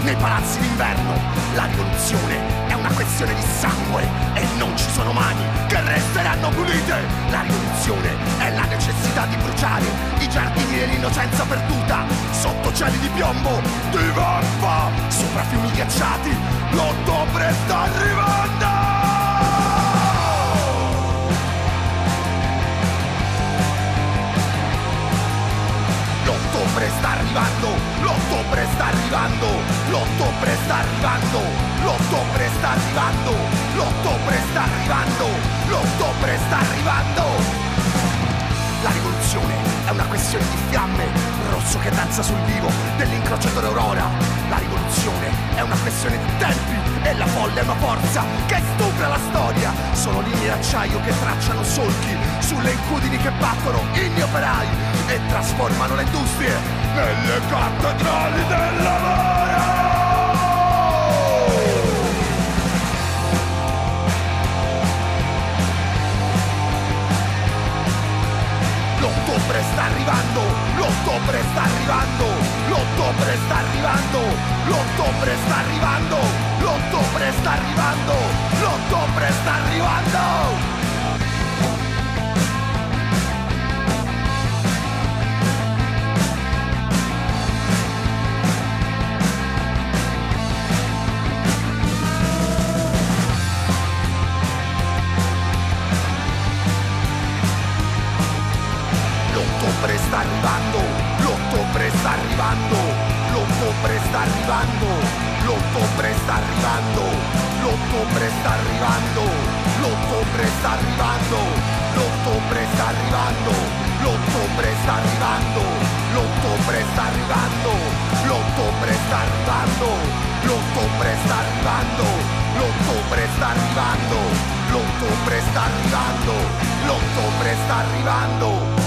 nei palazzi d'inverno. La rivoluzione è una questione di sangue e non ci sono mani che resteranno pulite. La rivoluzione è la necessità di bruciare i giardini dell'innocenza perduta sotto cieli di piombo, di vampa, sopra fiumi ghiacciati. L'ottobre sta arrivando! L'ottobre sta arrivando, l'ottobre sta arrivando, l'ottobre sta arrivando, l'ottobre sta arrivando, l'ottobre sta arrivando, l'ottobre sta arrivando. La rivoluzione è una questione di fiamme, rosso che danza sul vivo dell'incrociatore Aurora. La rivoluzione è una questione di tempi e la folla è una forza che stupra la storia. Sono linee d'acciaio che tracciano solchi sulle incudini che battono inni operai e trasformano le industrie nelle cattedrali del lavoro. L'ottobre sta arrivando, l'ottobre sta arrivando, l'ottobre sta arrivando, l'ottobre sta arrivando, l'ottobre sta arrivando, l'ottobre sta arrivando. L'ottobre sta arrivando, l'ottobre sta arrivando, l'ottobre sta arrivando, l'ottobre sta arrivando, l'ottobre sta arrivando, l'ottobre sta arrivando, l'ottobre sta arrivando, l'ottobre sta arrivando, l'ottobre sta arrivando, l'ottobre sta arrivando, l'ottobre sta arrivando, l'ottobre sta arrivando, l'ottobre sta arrivando, l'ottobre sta arrivando.